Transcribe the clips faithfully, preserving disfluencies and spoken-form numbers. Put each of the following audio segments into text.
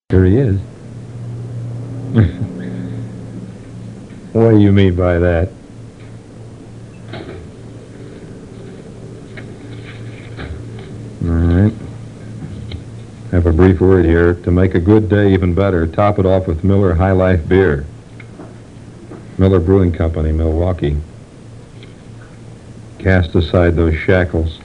Here he is. What do you mean by that? All right. Have a brief word here. To make a good day even better, top it off with Miller High Life beer. Miller Brewing Company, Milwaukee. Cast aside those shackles.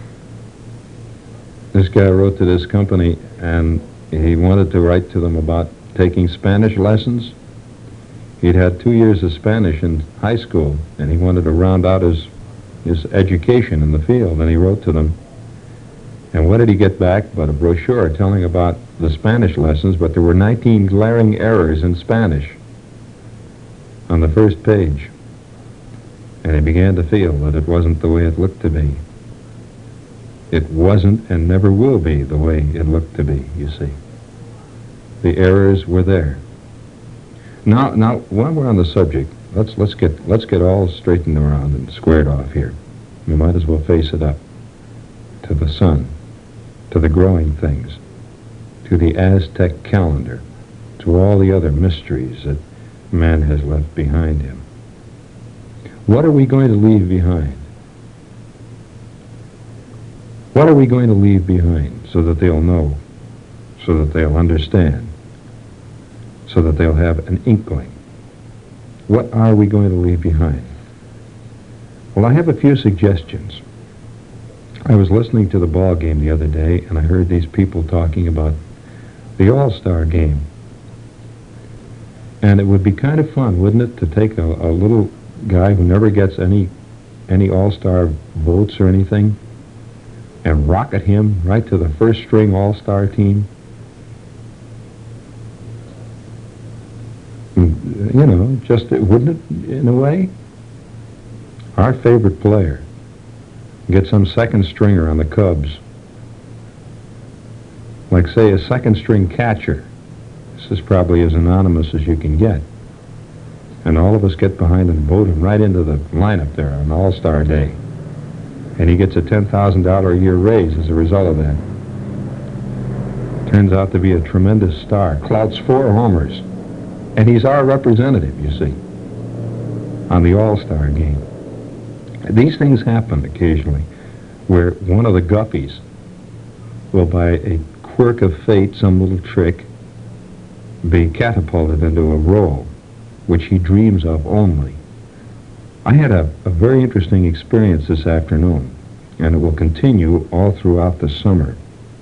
This guy wrote to this company, and he wanted to write to them about taking Spanish lessons. He'd had two years of Spanish in high school, and he wanted to round out his, his education in the field, and he wrote to them. And what did he get back but a brochure telling about the Spanish lessons, but there were nineteen glaring errors in Spanish on the first page. And he began to feel that it wasn't the way it looked to be. It wasn't and never will be the way it looked to be, you see. The errors were there. Now, now, while we're on the subject, let's let's get let's get all straightened around and squared off here. We might as well face it up to the sun, to the growing things, to the Aztec calendar, to all the other mysteries that man has left behind him. What are we going to leave behind? What are we going to leave behind so that they'll know, so that they'll understand, so that they'll have an inkling? What are we going to leave behind? Well, I have a few suggestions. I was listening to the ball game the other day, and I heard these people talking about the All-Star game. And it would be kind of fun, wouldn't it, to take a, a little guy who never gets any any All-Star votes or anything, and rocket him right to the first-string All-Star team? You know, just, wouldn't it, in a way? Our favorite player. Get some second stringer on the Cubs. Like, say, a second-string catcher. This is probably as anonymous as you can get. And all of us get behind and vote him right into the lineup there on All-Star Day. And he gets a ten thousand dollars a year raise as a result of that. Turns out to be a tremendous star. Clouts four homers. And he's our representative, you see, on the All-Star game. These things happen occasionally, where one of the guppies will, by a quirk of fate, some little trick, be catapulted into a role which he dreams of only. I had a, a very interesting experience this afternoon, and it will continue all throughout the summer.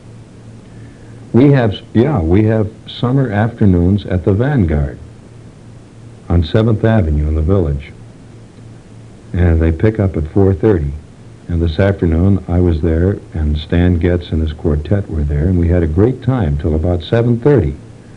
We have, yeah, we have summer afternoons at the Vanguard on seventh Avenue in the Village. And they pick up at four thirty. And this afternoon I was there, and Stan Getz and his quartet were there, and we had a great time till about seven thirty.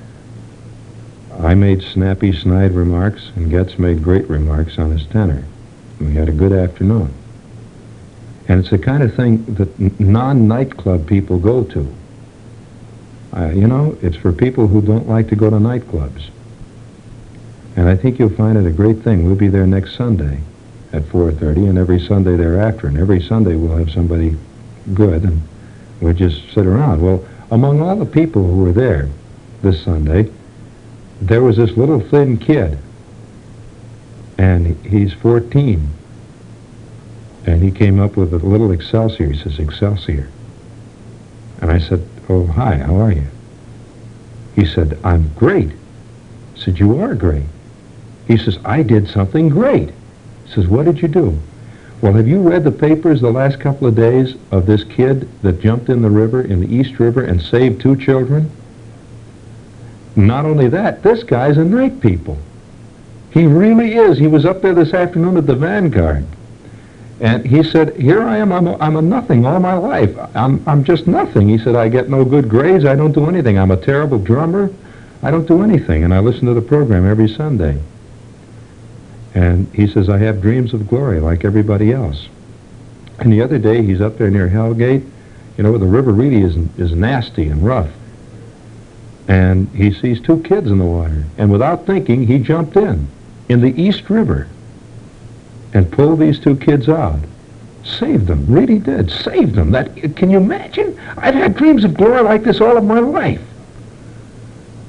I made snappy, snide remarks, and Getz made great remarks on his tenor. And we had a good afternoon. And it's the kind of thing that non-nightclub people go to. Uh, you know, it's for people who don't like to go to nightclubs. And I think you'll find it a great thing. We'll be there next Sunday at four thirty, and every Sunday thereafter. And every Sunday we'll have somebody good, and we'll just sit around. Well, among all the people who were there this Sunday, there was this little thin kid, and he's fourteen. And he came up with a little Excelsior. He says, "Excelsior." And I said, "Oh, hi, how are you?" He said, "I'm great." I said, "You are great." He says, "I did something great." He says, "What did you do?" "Well, have you read the papers the last couple of days of this kid that jumped in the river, in the East River, and saved two children? Not only that, this guy's a night people. He really is. He was up there this afternoon at the Vanguard. And he said, here I am, I'm a, I'm a nothing all my life. I'm, I'm just nothing." He said, "I get no good grades, I don't do anything. I'm a terrible drummer, I don't do anything. And I listen to the program every Sunday." And he says, "I have dreams of glory like everybody else." And the other day, he's up there near Hellgate, you know, where the river really is, is nasty and rough. And he sees two kids in the water. And without thinking, he jumped in, in the East River, and pulled these two kids out. Saved them, really did, saved them. That, can you imagine? I've had dreams of glory like this all of my life.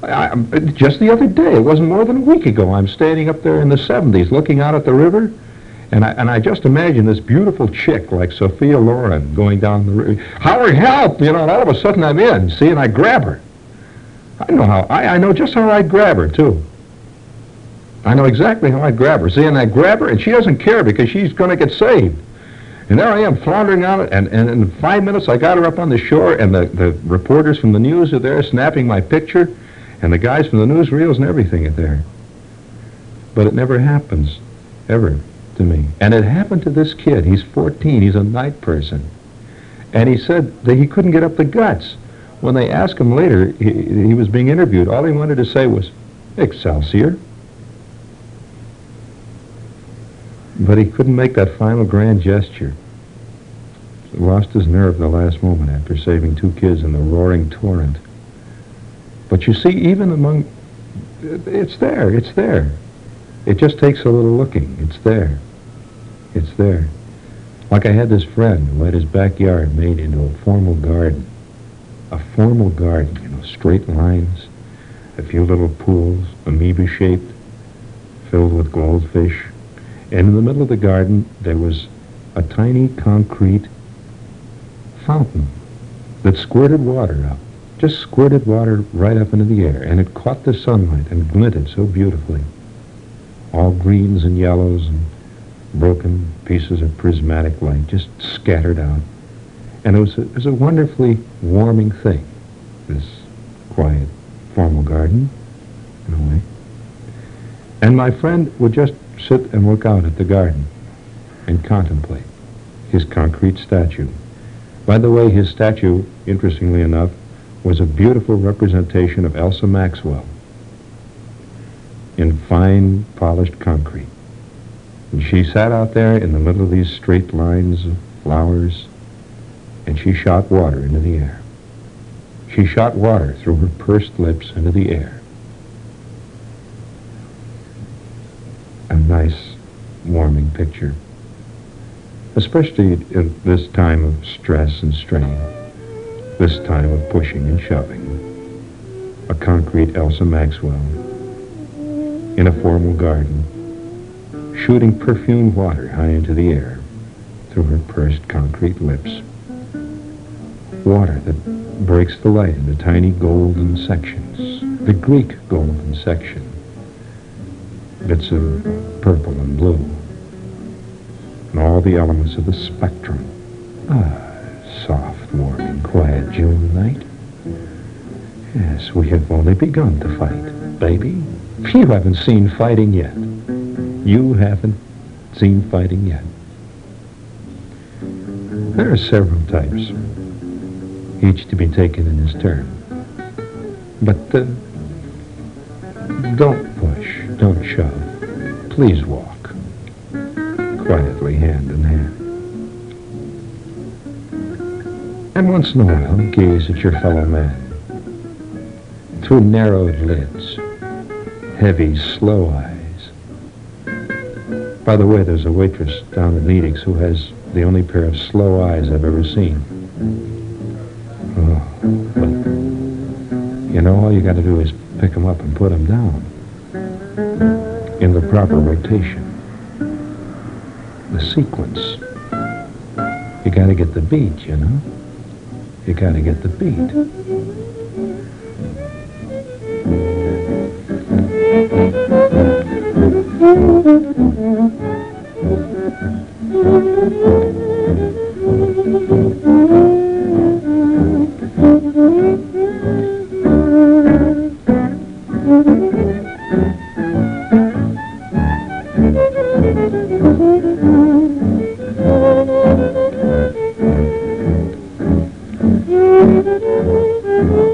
I, I, just the other day, it wasn't more than a week ago, I'm standing up there in the seventies looking out at the river, and I, and I just imagine this beautiful chick like Sophia Loren going down the river. Howard, help! You know, and all of a sudden I'm in, see, and I grab her. I know how, I, I know just how I'd grab her, too. I know exactly how I'd grab her. See, and I grab her, and she doesn't care because she's going to get saved. And there I am, floundering on it, and, and in five minutes I got her up on the shore, and the, the reporters from the news are there snapping my picture, and the guys from the newsreels and everything are there. But it never happens, ever, to me. And it happened to this kid. He's fourteen. He's a night person. And he said that he couldn't get up the guts. When they asked him later, he, he was being interviewed, all he wanted to say was, Excelsior. But he couldn't make that final grand gesture. He lost his nerve the last moment after saving two kids in the roaring torrent. But you see, even among, it's there, it's there. It just takes a little looking. It's there. It's there. Like I had this friend who had his backyard made into a formal garden. A formal garden, you know, straight lines, a few little pools, amoeba-shaped, filled with goldfish. And in the middle of the garden, there was a tiny concrete fountain that squirted water up. Just squirted water right up into the air, and it caught the sunlight and glinted so beautifully. All greens and yellows and broken pieces of prismatic light just scattered out. And it was a, it was a wonderfully warming thing, this quiet, formal garden, in a way. And my friend would just sit and look out at the garden and contemplate his concrete statue. By the way, his statue, interestingly enough, was a beautiful representation of Elsa Maxwell in fine, polished concrete. And she sat out there in the middle of these straight lines of flowers, and she shot water into the air. She shot water through her pursed lips into the air. A nice, warming picture, especially in this time of stress and strain, this time of pushing and shoving. A concrete Elsa Maxwell in a formal garden, shooting perfumed water high into the air through her pursed concrete lips. Water that breaks the light into tiny golden sections, the Greek golden section, bits of purple and blue, and all the elements of the spectrum. Ah, soft, warming, quiet June night. Yes, we have only begun to fight, baby. You haven't seen fighting yet. You haven't seen fighting yet. There are several types, each to be taken in his turn. But uh, don't push, don't shove. Please walk, quietly, hand in hand. And once in a while, gaze at your fellow man through narrowed lids, heavy, slow eyes. By the way, there's a waitress down at Nedick's who has the only pair of slow eyes I've ever seen. Oh, but you know, all you got to do is pick them up and put them down in the proper rotation, the sequence. You got to get the beat, you know. You got to get the beat. Thank you.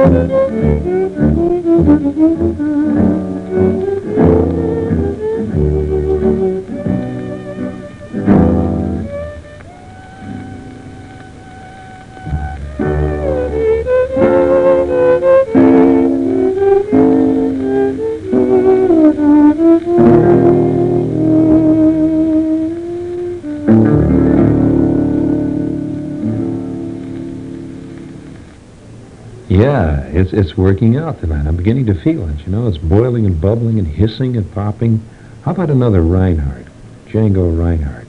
Yeah, it's it's working out tonight. I'm beginning to feel it. You know, it's boiling and bubbling and hissing and popping. How about another Reinhardt, Django Reinhardt?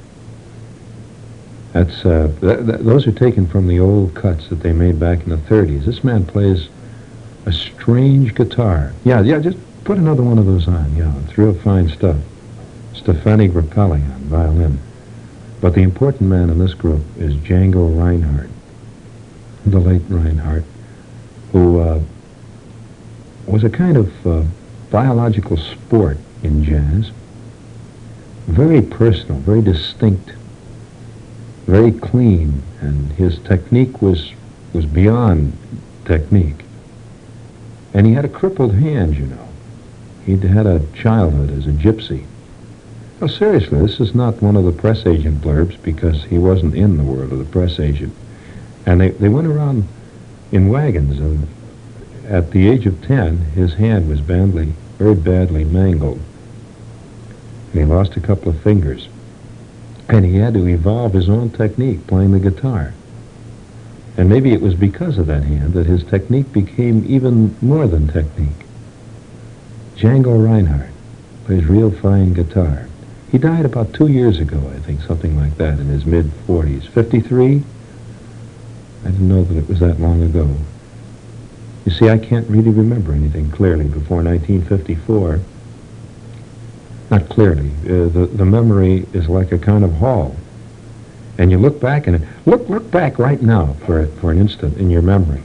That's uh, th th those are taken from the old cuts that they made back in the thirties. This man plays a strange guitar. Yeah, yeah. Just put another one of those on. Yeah, it's real fine stuff. Stefani Grappelli on violin. But the important man in this group is Django Reinhardt, the late Reinhardt, who uh, was a kind of uh, biological sport in jazz. Very personal, very distinct, very clean, and his technique was was beyond technique. And he had a crippled hand, you know. He'd had a childhood as a gypsy. Oh, seriously, this is not one of the press agent blurbs, because he wasn't in the world of the press agent. And they, they went around in wagons, and at the age of ten, his hand was badly, very badly mangled. And he lost a couple of fingers. And he had to evolve his own technique playing the guitar. And maybe it was because of that hand that his technique became even more than technique. Django Reinhardt plays real fine guitar. He died about two years ago, I think, something like that, in his mid-forties. fifty-three? I didn't know that it was that long ago. You see, I can't really remember anything clearly before nineteen fifty-four. Not clearly. Uh, the, the memory is like a kind of hall. And you look back and it, look look back right now for for an instant in your memory.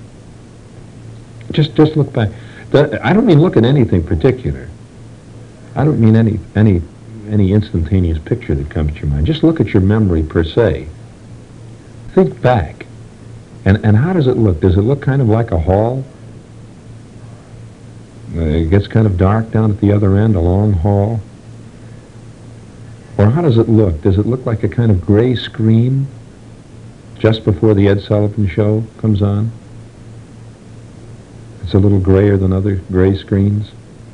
Just just look back. The, I don't mean look at anything particular. I don't mean any any any instantaneous picture that comes to your mind. Just look at your memory per se. Think back. And and how does it look? Does it look kind of like a hall? Uh, it gets kind of dark down at the other end, a long hall. Or how does it look? Does it look like a kind of gray screen just before the Ed Sullivan Show comes on? It's a little grayer than other gray screens.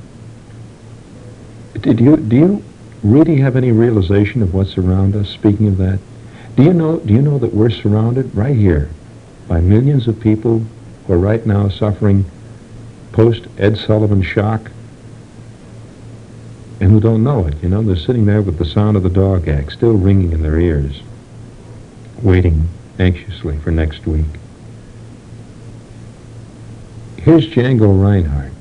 Did you, do you really have any realization of what's around us, speaking of that? Do you know, do you know that we're surrounded right here by millions of people who are right now suffering post-Ed Sullivan shock, and who don't know it? You know, they're sitting there with the sound of the dog act still ringing in their ears, waiting anxiously for next week. Here's Django Reinhardt